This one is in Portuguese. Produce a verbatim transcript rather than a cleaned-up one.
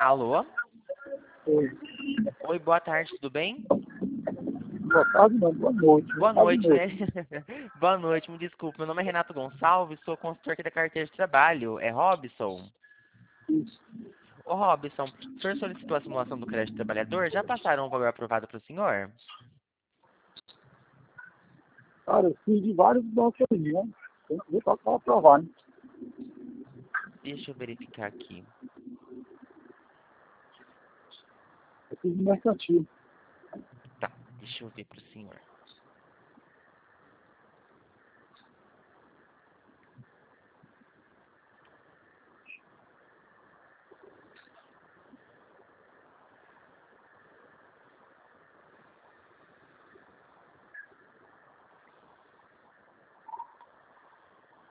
Alô? Oi. Oi, boa tarde, tudo bem? Boa tarde, não. Boa noite. Boa Boa noite, né? noite. Boa noite, me desculpe. Meu nome é Renato Gonçalves, sou consultor aqui da carteira de trabalho. É Robson? Isso. Ô, Robson, o senhor solicitou a simulação do crédito trabalhador? Já passaram o valor aprovado para o senhor? Cara, eu fiz de vários bancos ali, né? Tem que ver qual que vai aprovar, né? Deixa eu verificar aqui. Eu fiz de mercantil. Tá, deixa eu ver para o senhor.